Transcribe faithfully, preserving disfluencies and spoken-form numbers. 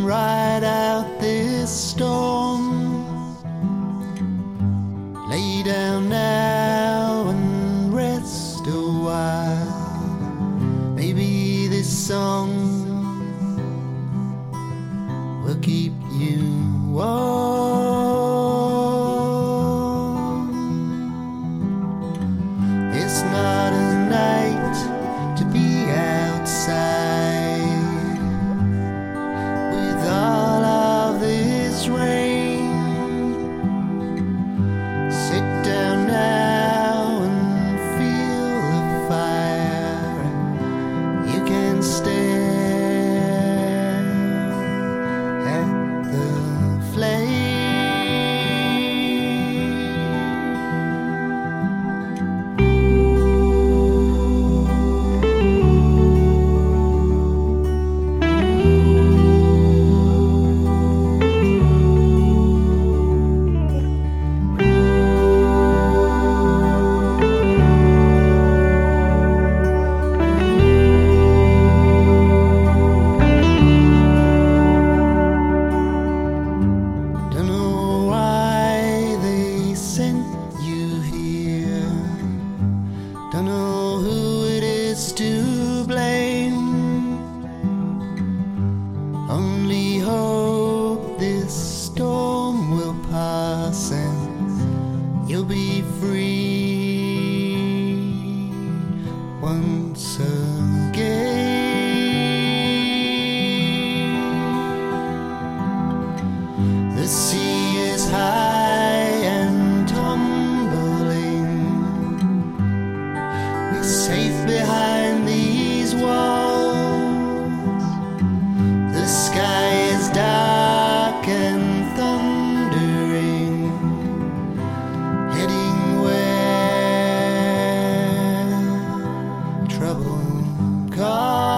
and ride out this storm. Lay down now and rest a while. Maybe this song will keep you warm. It's not a night to be outside with all of this rain. Sit down now and feel the fire. You can stare at the flame. Don't know who it is to blame. Only hope this storm will pass and you'll be free once again. The sea is high and tumbling. Safe behind these walls. The sky is dark and thundering, heading where trouble calls.